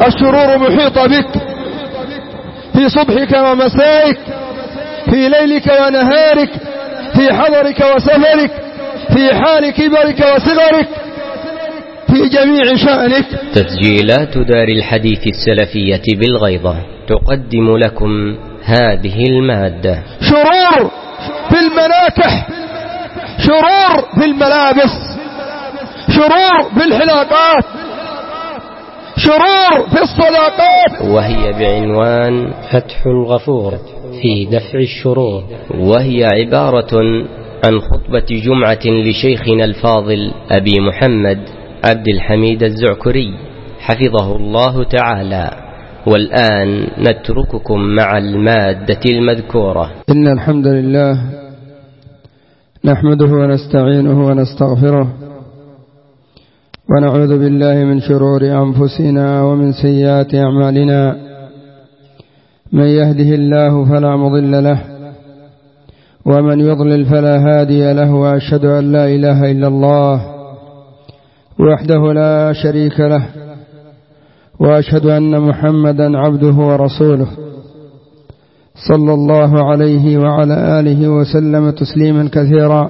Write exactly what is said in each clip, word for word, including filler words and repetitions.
الشرور محيطة بك في صبحك ومسائك، في ليلك ونهارك، في حضرك وسفرك، في حال كبرك وصغرك، في جميع شأنك. تسجيلات دار الحديث السلفية بالغيضة تقدم لكم هذه المادة: شرور في المناكح، شرور في الملابس، شرور في الحلاقات، شرور في الصداقات. وهي بعنوان فتح الغفور في دفع الشرور، وهي عبارة عن خطبة جمعة لشيخنا الفاضل أبي محمد عبد الحميد الزعكري حفظه الله تعالى. والآن نترككم مع المادة المذكورة. إن الحمد لله نحمده ونستعينه ونستغفره، ونعوذ بالله من شرور أنفسنا ومن سيئات أعمالنا. من يهده الله فلا مضل له، ومن يضلل فلا هادي له، وأشهد أن لا إله إلا الله وحده لا شريك له، وأشهد أن محمدا عبده ورسوله صلى الله عليه وعلى آله وسلم تسليما كثيرا.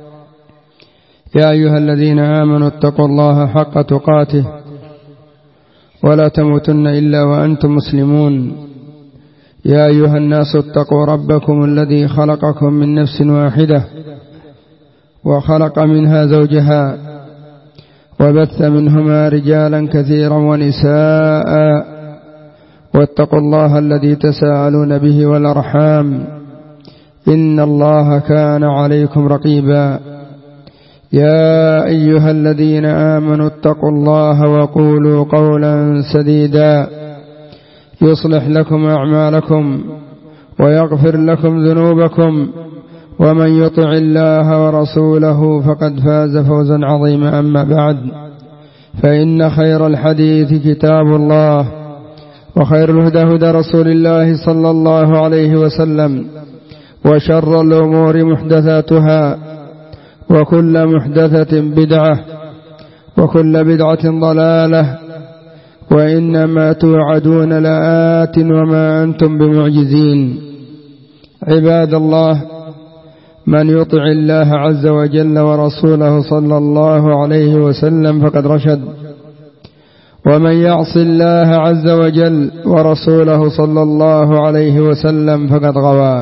يا أيها الذين آمنوا اتقوا الله حق تقاته ولا تموتن إلا وأنتم مسلمون. يا أيها الناس اتقوا ربكم الذي خلقكم من نفس واحدة وخلق منها زوجها وبث منهما رجالا كثيرا ونساء، واتقوا الله الذي تساءلون به والأرحام إن الله كان عليكم رقيبا. يا أيها الذين آمنوا اتقوا الله وقولوا قولا سديدا يصلح لكم أعمالكم ويغفر لكم ذنوبكم، ومن يطع الله ورسوله فقد فاز فوزا عظيما. أما بعد، فإن خير الحديث كتاب الله، وخير الهدى هدى رسول الله صلى الله عليه وسلم، وشر الأمور محدثاتها، وكل محدثة بدعة، وكل بدعة ضلالة، وإنما توعدون لآت وما أنتم بمعجزين. عباد الله، من يطع الله عز وجل ورسوله صلى الله عليه وسلم فقد رشد، ومن يعص الله عز وجل ورسوله صلى الله عليه وسلم فقد غوى.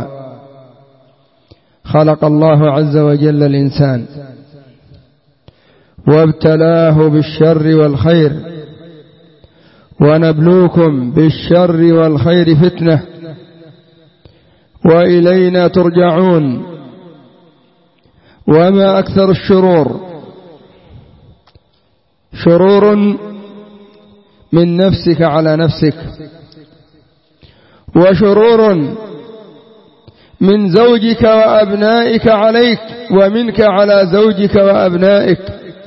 خلق الله عز وجل الإنسان وابتلاه بالشر والخير، ونبلوكم بالشر والخير فتنة، وإلينا ترجعون. وما أكثر الشرور، شرور من نفسك على نفسك، وشرور من زوجك وأبنائك عليك، ومنك على زوجك وأبنائك،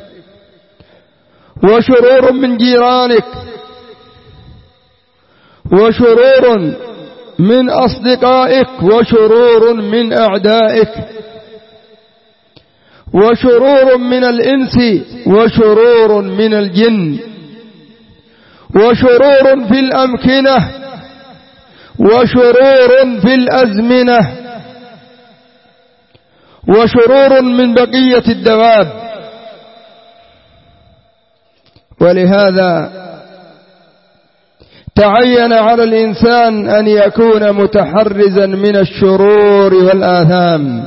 وشرور من جيرانك، وشرور من أصدقائك، وشرور من أعدائك، وشرور من الإنس، وشرور من الجن، وشرور في الأمكنة، وشرور في الأزمنة، وشرور من بقية الدواب. ولهذا تعين على الإنسان أن يكون متحرزا من الشرور والآثام،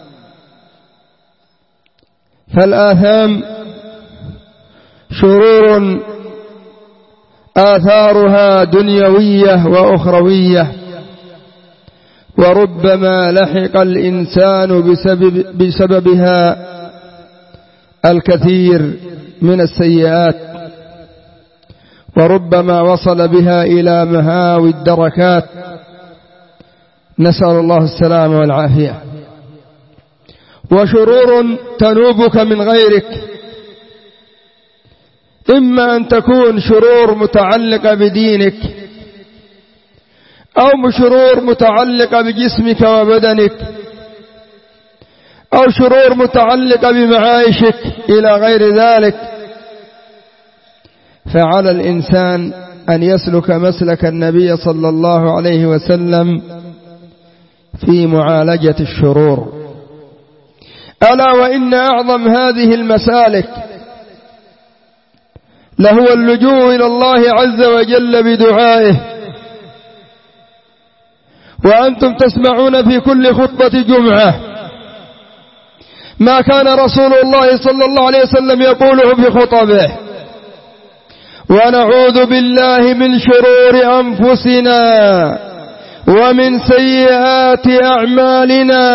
فالآثام شرور آثارها دنيوية وأخروية، وربما لحق الإنسان بسبب بسببها الكثير من السيئات، وربما وصل بها إلى مهاوي الدركات، نسأل الله السلامة والعافية. وشرور تنوبك من غيرك، إما أن تكون شرور متعلقة بدينك، أو شرور متعلقة بجسمك وبدنك، أو شرور متعلقة بمعايشك إلى غير ذلك. فعلى الإنسان أن يسلك مسلك النبي صلى الله عليه وسلم في معالجة الشرور. ألا وإن أعظم هذه المسالك لهو اللجوء إلى الله عز وجل بدعائه. وأنتم تسمعون في كل خطبة جمعة ما كان رسول الله صلى الله عليه وسلم يقوله في خطبه: ونعوذ بالله من شرور أنفسنا ومن سيئات أعمالنا.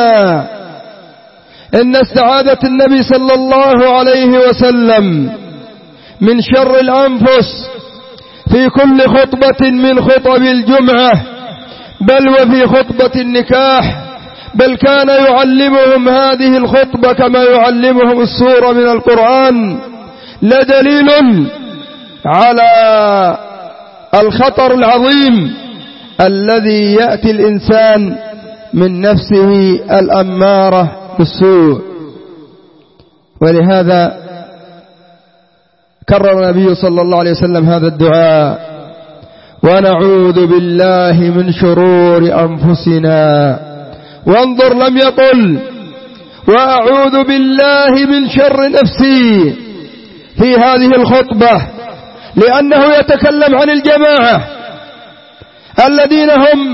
إن استعاذة النبي صلى الله عليه وسلم من شر الأنفس في كل خطبة من خطب الجمعة، بل وفي خطبة النكاح، بل كان يعلمهم هذه الخطبة كما يعلمهم السورة من القرآن، لدليل على الخطر العظيم الذي يأتي الإنسان من نفسه الأمارة بالسوء. ولهذا كرر النبي صلى الله عليه وسلم هذا الدعاء: ونعوذ بالله من شرور أنفسنا. وانظر، لم يقل وأعوذ بالله من شر نفسي في هذه الخطبة، لأنه يتكلم عن الجماعة الذين هم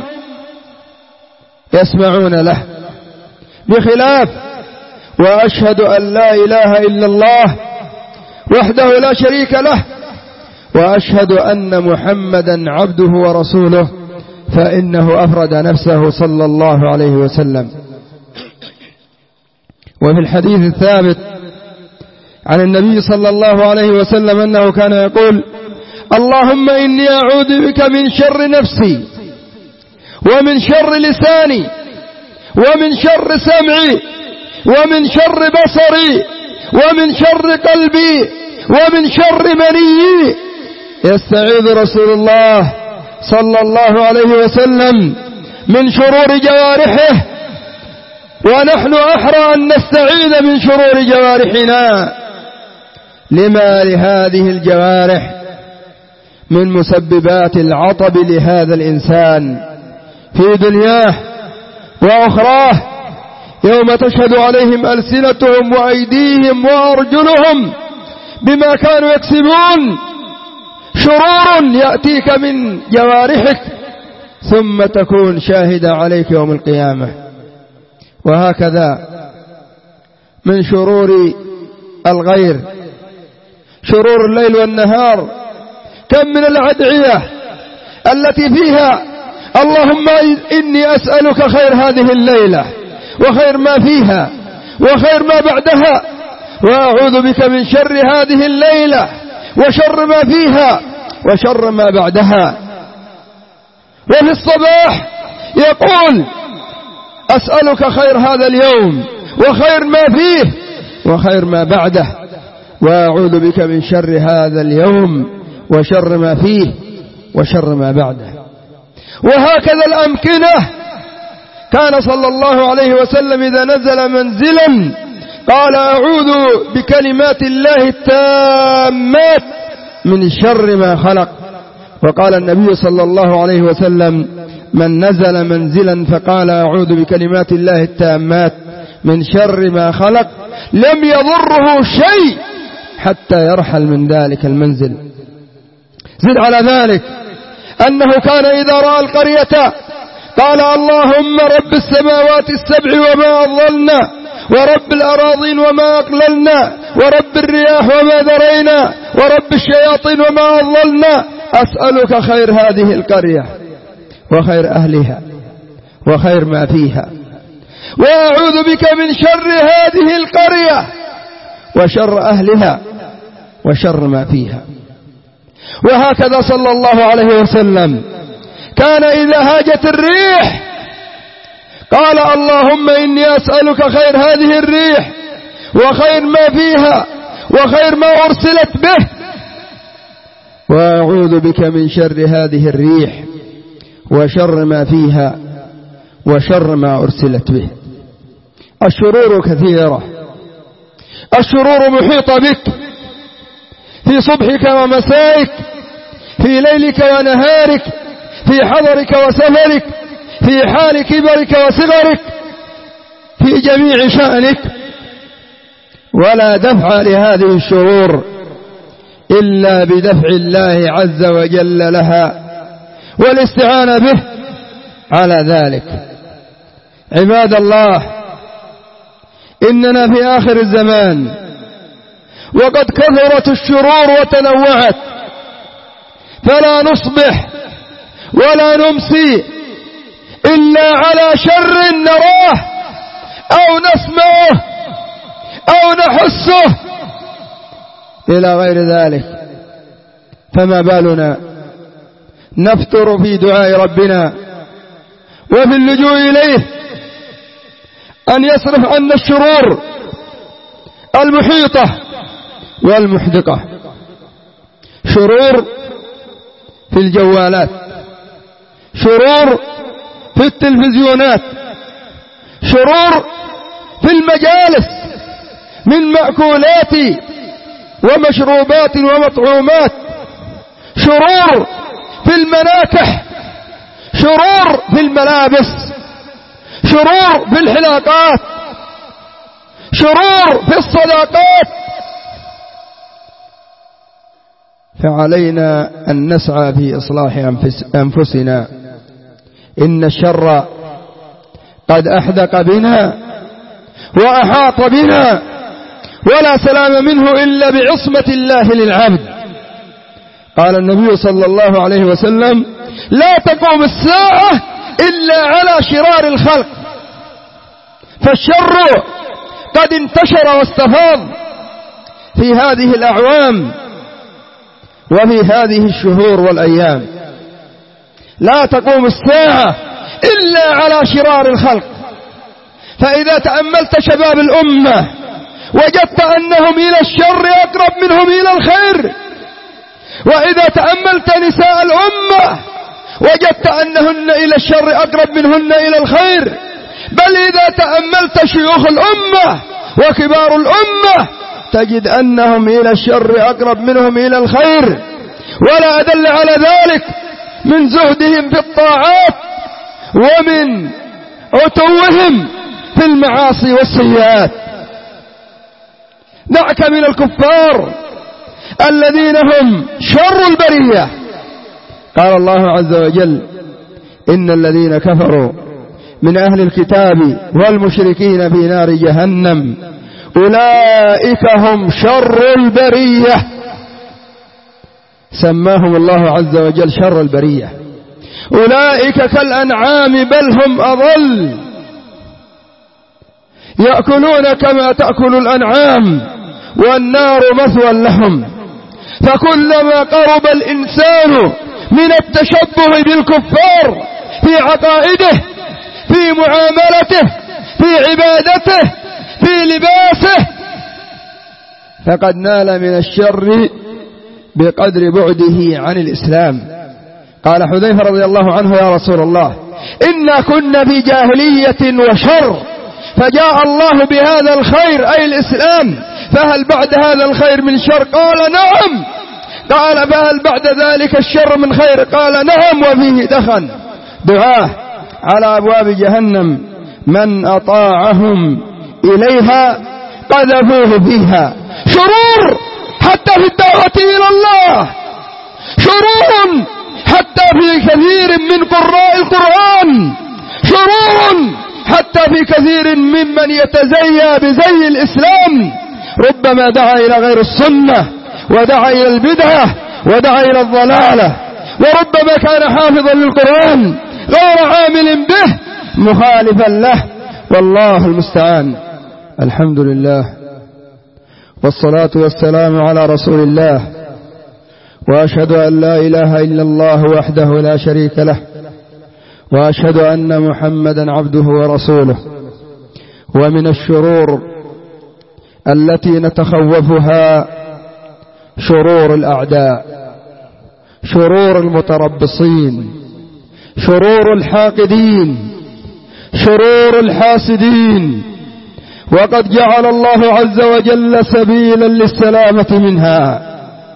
يسمعون له، بخلاف وأشهد أن لا إله إلا الله وحده لا شريك له وأشهد أن محمدا عبده ورسوله، فإنه أفرد نفسه صلى الله عليه وسلم. وفي الحديث الثابت عن النبي صلى الله عليه وسلم أنه كان يقول: اللهم إني أعوذ بك من شر نفسي ومن شر لساني ومن شر سمعي ومن شر بصري ومن شر قلبي ومن شر مني. يستعيذ رسول الله صلى الله عليه وسلم من شرور جوارحه، ونحن أحرى أن نستعيذ من شرور جوارحنا، لما لهذه الجوارح من مسببات العطب لهذا الإنسان في دنياه وأخراه، يوم تشهد عليهم ألسنتهم وأيديهم وأرجلهم بما كانوا يكسبون. شرور يأتيك من جوارحك ثم تكون شاهدة عليك يوم القيامة. وهكذا من شرور الغير شرور الليل والنهار. كم من الأدعية التي فيها اللهم إني أسألك خير هذه الليلة وخير ما فيها وخير ما بعدها، وأعوذ بك من شر هذه الليلة وشر ما فيها وشر ما بعدها. وفي الصباح يقول: أسألك خير هذا اليوم وخير ما فيه وخير ما بعده، وأعوذ بك من شر هذا اليوم وشر ما فيه وشر ما بعده. وهكذا الأمكنة. كان صلى الله عليه وسلم إذا نزل منزلا قال: أعوذ بكلمات الله التامات من شر ما خلق. وقال النبي صلى الله عليه وسلم: من نزل منزلا فقال أعوذ بكلمات الله التامات من شر ما خلق لم يضره شيء حتى يرحل من ذلك المنزل. زد على ذلك أنه كان إذا رأى القرية قال: اللهم رب السماوات السبع وما أضللنا، ورب الأراضين وما أقللنا، ورب الرياح وما ذرينا، ورب الشياطين وما أضللنا، أسألك خير هذه القرية وخير أهلها وخير ما فيها، وأعوذ بك من شر هذه القرية وشر أهلها وشر ما فيها. وهكذا صلى الله عليه وسلم كان إذا هاجت الريح قال: اللهم إني أسألك خير هذه الريح وخير ما فيها وخير ما أرسلت به، وأعوذ بك من شر هذه الريح وشر ما فيها وشر ما أرسلت به. الشرور كثيرة، الشرور محيطة بك في صبحك ومسائك، في ليلك ونهارك، في حضرك وسفرك، في حال كبرك وصغرك، في جميع شأنك. ولا دفع لهذه الشرور إلا بدفع الله عز وجل لها والاستعانة به على ذلك. عباد الله، إننا في آخر الزمان وقد كثرت الشرور وتنوعت، فلا نصبح ولا نمسي إلا على شر نراه أو نسمعه أو نحسه إلى غير ذلك. فما بالنا نفتر في دعاء ربنا وفي اللجوء إليه أن يصرف عنا الشرور المحيطة والمحدقة. شرور في الجوالات، شرور في التلفزيونات، شرور في المجالس من مأكولات ومشروبات ومطعومات، شرور في المناكح، شرور في الملابس، شرور في الحلاقات، شرور في الصداقات. فعلينا أن نسعى في إصلاح أنفسنا. إن الشر قد أحدق بنا وأحاط بنا، ولا سلام منه إلا بعصمة الله للعبد. قال النبي صلى الله عليه وسلم: لا تقوم الساعة إلا على شرار الخلق. فالشر قد انتشر واستفاض في هذه الأعوام وفي هذه الشهور والأيام. لا تقوم الساعة إلا على شرار الخلق. فإذا تأملت شباب الأمة وجدت أنهم إلى الشر أقرب منهم إلى الخير، وإذا تأملت نساء الأمة وجدت أنهن إلى الشر أقرب منهن إلى الخير. بل إذا تأملت شيوخ الأمة وكبار الأمة تجد أنهم إلى الشر أقرب منهم إلى الخير. ولا أدل على ذلك من زهدهم في الطاعات ومن عتوهم في المعاصي والسيئات. دعك من الكفار الذين هم شر البرية. قال الله عز وجل: إن الذين كفروا من أهل الكتاب والمشركين في نار جهنم أولئك هم شر البرية. سماهم الله عز وجل شر البرية. أولئك كالأنعام بل هم أضل، يأكلون كما تأكل الأنعام والنار مثوى لهم. فكلما قرب الإنسان من التشبه بالكفار في عقائده، في معاملته، في عبادته، في لباسه، فقد نال من الشر بقدر بعده عن الإسلام. قال حذيفة رضي الله عنه: يا رسول الله، إنا كنا في جاهلية وشر، فجاء الله بهذا الخير أي الإسلام، فهل بعد هذا الخير من شر؟ قال: نعم. قال: فهل بعد ذلك الشر من خير؟ قال: نعم، وفيه دخن. دعاه على أبواب جهنم من أطاعهم إليها قذفوه فيها. شرور حتى في الدعوة إلى الله، شرور حتى في كثير من قراء القرآن، شرور حتى في كثير ممن يتزيى بزي الإسلام. ربما دعا إلى غير السنة، ودعا إلى البدعة، ودعا إلى الضلالة، وربما كان حافظا للقرآن غير عامل به مخالفا له، والله المستعان. الحمد لله، والصلاة والسلام على رسول الله، وأشهد أن لا إله إلا الله وحده لا شريك له، وأشهد أن محمدا عبده ورسوله. ومن الشرور التي نتخوفها شرور الأعداء، شرور المتربصين، شرور الحاقدين، شرور الحاسدين. وقد جعل الله عز وجل سبيلا للسلامة منها،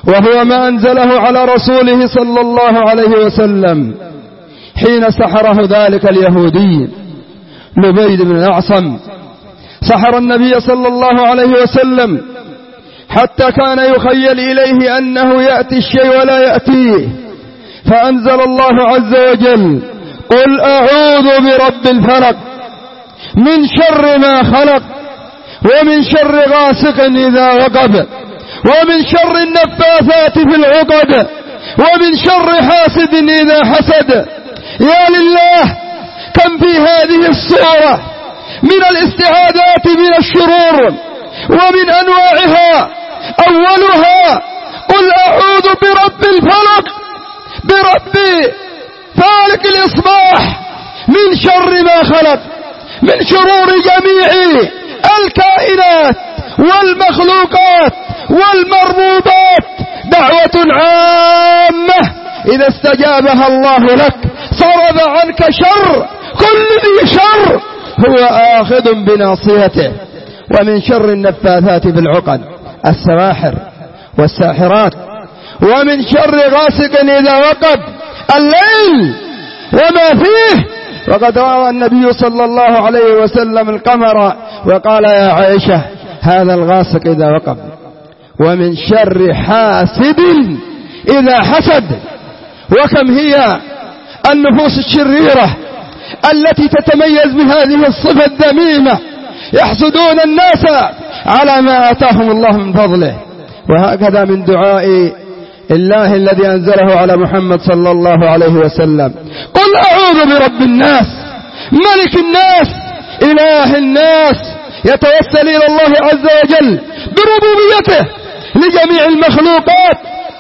وهو ما أنزله على رسوله صلى الله عليه وسلم حين سحره ذلك اليهودي لبيد بن الأعصم. سحر النبي صلى الله عليه وسلم حتى كان يخيل إليه أنه يأتي الشيء ولا يأتيه، فأنزل الله عز وجل: قل أعوذ برب الفلق من شر ما خلق ومن شر غاسق إذا وقب ومن شر النفاثات في العقد ومن شر حاسد إذا حسد. يا لله، كم في هذه السورة من الاستعاذات من الشرور ومن أنواعها. أولها: قل أعوذ برب الفلق، برب فالق الإصباح، من شر ما خلق، من شرور جميع الكائنات والمخلوقات والمربوبات. دعوة عامة إذا استجابها الله لك صرف عنك شر كل ذي شر هو آخذ بناصيته. ومن شر النفاثات في العقد، السواحر والساحرات. ومن شر غاسق إذا وقب، الليل وما فيه. وقد رأى النبي صلى الله عليه وسلم القمر وقال: يا عائشة، هذا الغاسق إذا وقب. ومن شر حاسد إذا حسد. وكم هي النفوس الشريرة التي تتميز بهذه الصفة الذميمة، يحسدون الناس على ما آتاهم الله من فضله. وهكذا من دعاء الله الذي أنزله على محمد صلى الله عليه وسلم: قل أعوذ برب الناس، ملك الناس، إله الناس. يتوسل إلى الله عز وجل بربوبيته لجميع المخلوقات،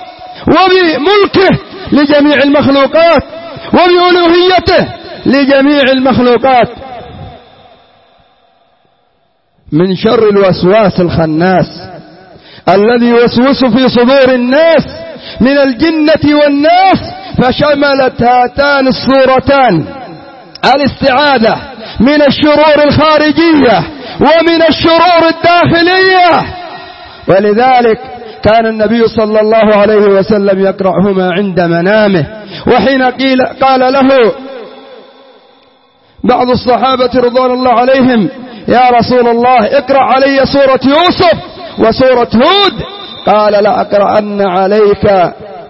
وبملكه لجميع المخلوقات، وبألوهيته لجميع المخلوقات. من شر الوسواس الخناس الذي يوسوس في صدور الناس من الجنة والناس. فشملت هاتان الصورتان الاستعاذة من الشرور الخارجية ومن الشرور الداخلية. ولذلك كان النبي صلى الله عليه وسلم يقرأهما عند منامه. وحين قيل قال له بعض الصحابة رضوان الله عليهم: يا رسول الله، اقرأ علي سورة يوسف وسورة هود، قال: لا أقرأن عليك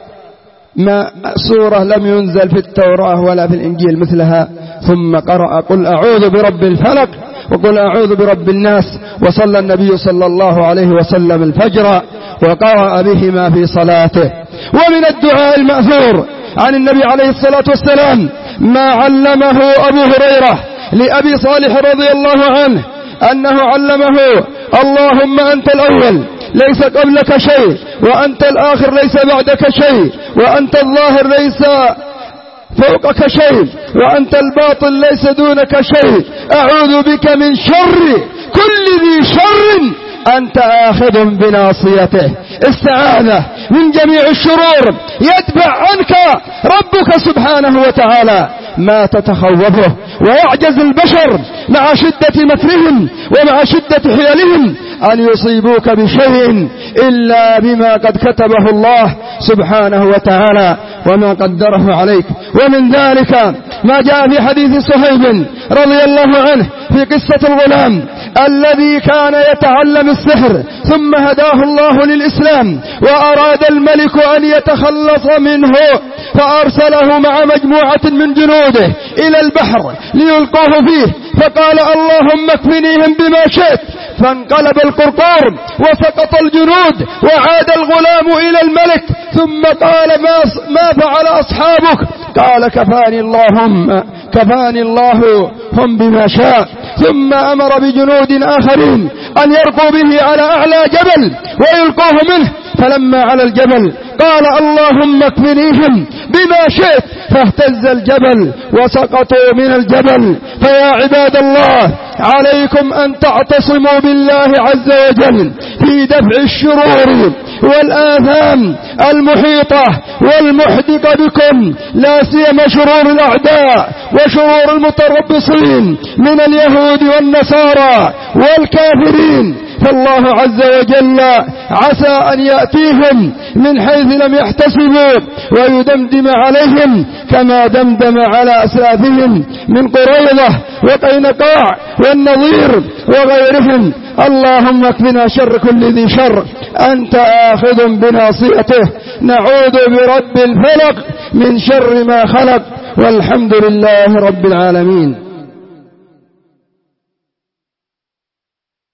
ما سورة لم ينزل في التوراة ولا في الإنجيل مثلها. ثم قرأ: قل أعوذ برب الفلق وقل أعوذ برب الناس. وصلى النبي صلى الله عليه وسلم الفجر وقرأ بهما في صلاته. ومن الدعاء المأثور عن النبي عليه الصلاة والسلام ما علمه أبو هريرة لأبي صالح رضي الله عنه، أنه علمه: اللهم أنت الأول ليس قبلك شيء، وأنت الآخر ليس بعدك شيء، وأنت الظاهر ليس فوقك شيء، وأنت الباطن ليس دونك شيء. أعوذ بك من شر كل ذي شر أنت آخذ بناصيته. استعاذة من جميع الشرور يدفع عنك ربك سبحانه وتعالى ما تتخوفه. ويعجز البشر مع شدة مكرهم ومع شدة حيلهم أن يصيبوك بشيء إلا بما قد كتبه الله سبحانه وتعالى وما قدره عليك. ومن ذلك ما جاء في حديث صهيب رضي الله عنه في قصة الغلام الذي كان يتعلم السحر ثم هداه الله للإسلام، وأراد الملك أن يتخلص منه فأرسله مع مجموعة من جنوده إلى البحر ليلقوه فيه، فقال: اللهم اكفنيهم بما شئت. فانقلب القرقور وسقط الجنود وعاد الغلام إلى الملك، ثم قال: ما, ما فعل أصحابك؟ قال: كفاني اللهم كفاني الله هم بما شاء. ثم أمر بجنود آخرين أن يرقوا به على أعلى جبل ويلقوه منه، فلما على الجبل قال: اللهم اكفنيهم بما شئت. فاهتز الجبل وسقطوا من الجبل. فيا عباد الله، عليكم أن تعتصموا بالله عز وجل في دفع الشرور والآثام المحيطة والمحدقة بكم، لا سيما شرور الأعداء وشرور المتربصين من اليهود والنصارى والكافرين. فالله عز وجل عسى أن يأتيهم من حيث لم يحتسبوا ويدمدم عليهم كما دمدم على أسلافهم من قريظة وقينقاع والنظير وغيرهم. اللهم اكفنا شر كل ذي شر، أنت آخذ بناصيته، نعوذ برب الفلق من شر ما خلق، والحمد لله رب العالمين.